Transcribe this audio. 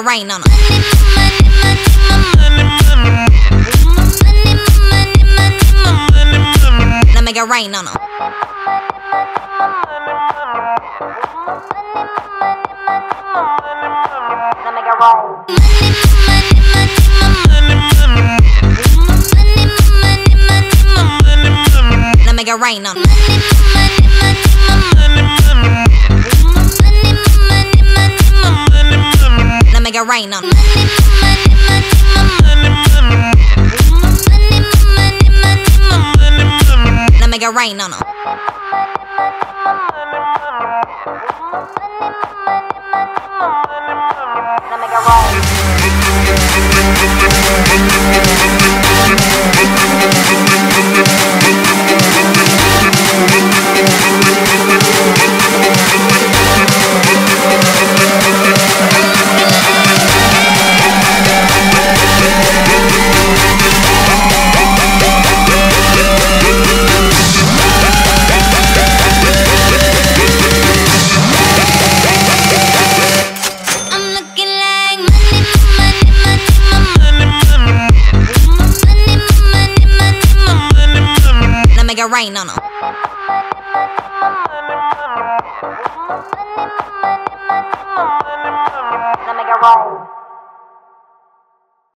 it rain on 'em. Now make it rain on 'em. Now make it roll. Now make it rain on 'em. Now make it rain on 'em. Now make it rain on 'em. Now make it roll. Make it rain on 'em. Now make it roll.